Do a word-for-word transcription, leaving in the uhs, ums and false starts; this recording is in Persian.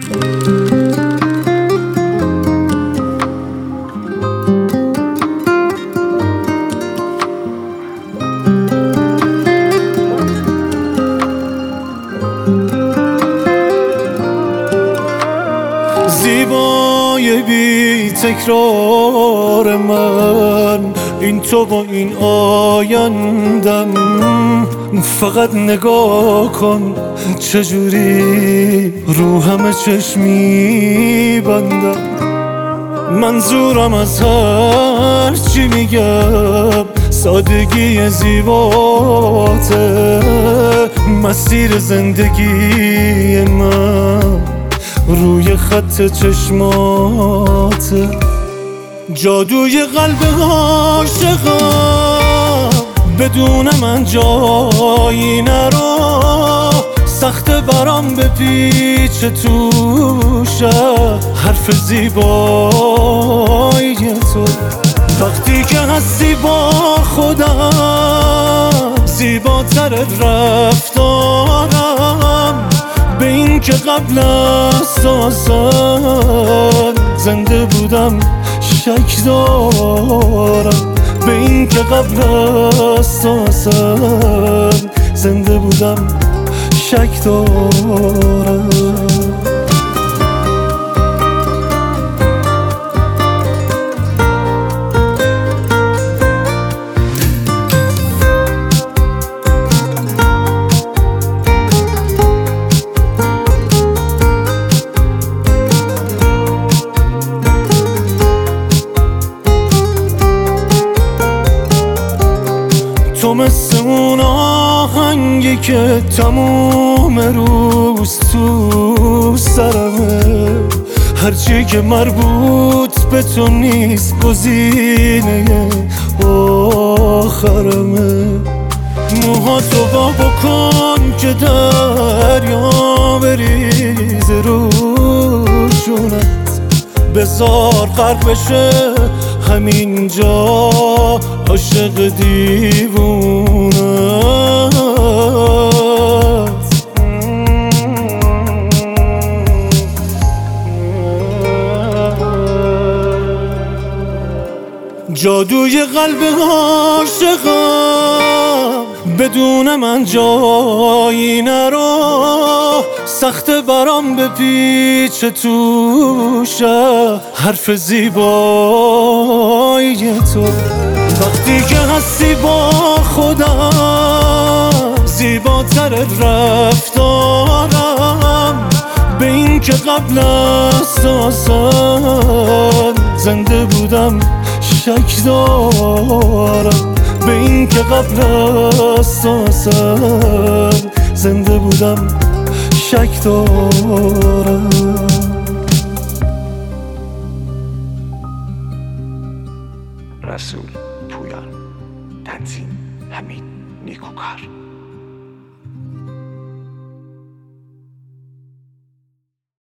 زیبای بی تکرار من، این تو با این آیندم. فقط نگاه کن چجوری رو همه چشمی بندم. منظورم از هر چی میگم سادگی زیباته. مسیر زندگی من روی خط چشماته. جادوی قلب عاشقم بدون من جایی نرو. سخت برام به پیچ توشه حرف زیبایی تو. وقتی که هستی با خودم زیباتر رفتارم. به این که قبل از تو اصلا زنده بودم شک دارم. به این که قبل از تو اصلا زنده بودم شک دارم. تو مثل اون آهنگی که تموم روز تو سرمه. هرچی که مربوط به تو نیست گزینه آخرمه. موها تو با بکن که دریا بریز روشونت. بذار غرق بشه همینجا عاشق دیوونت. جادوی قلب عاشقم بدون من جایی نرو. سخت برام به پیچ توشه حرف زیبایی تو. وقتی که هستی با خودم زیباتر رفتارم. به این که قبل از تو اصلا زنده بودم شک دارم. به این که قبل از تو اصلا زنده بودم شک دارم. رسول پویان، تنظیم حمید نیکوکار.